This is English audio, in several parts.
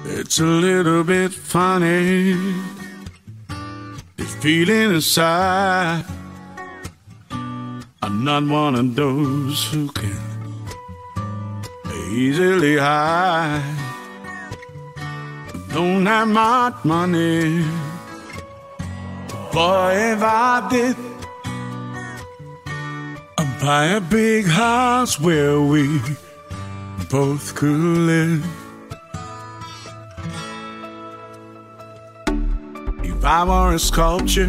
It's a little bit funny, this feeling inside. I'm not one of those who can easily hide. Don't have much money, boy, if I did, I'd buy a big house where we both could live. If I were a sculpture,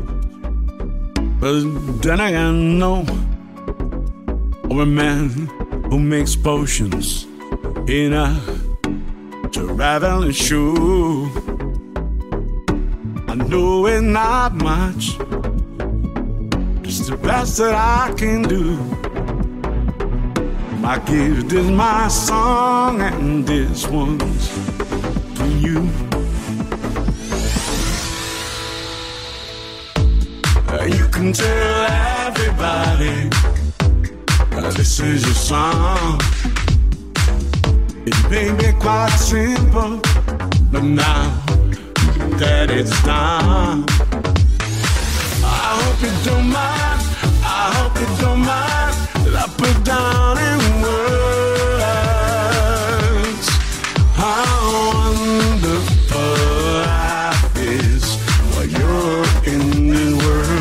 but then again, no, or a man who makes potions in a traveling shoe. I know it's not much, just the best that I can do. My gift is my song, and this one's for you. You can tell everybody this is your song. It may be quite simple, but now that it's done, I hope you don't mind, I hope you don't mind that I put down in words how wonderful life is while you're in the world.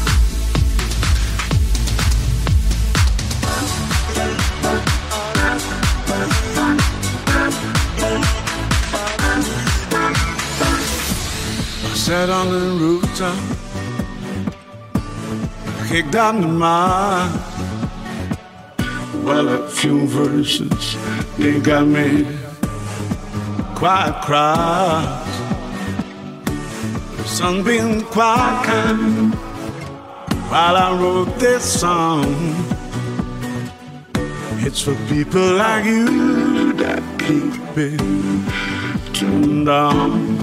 Sat on the rooftop, kicked out the mud. Well, a few verses, they got me quite cross. The sun been quite kind while I wrote this song. It's for people like you that keep it turned on.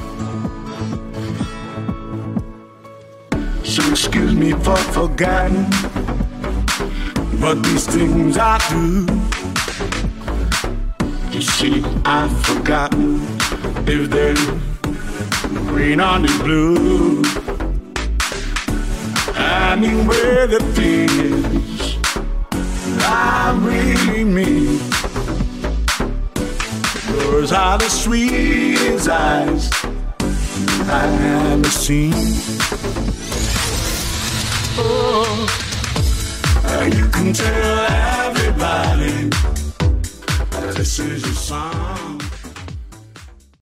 So excuse me for forgetting, but these things I do. You see, I've forgotten if there's green on the blue. Anyway, the thing is, I really mean, yours are the sweetest eyes I've ever seen. Oh, you can tell everybody this is your song.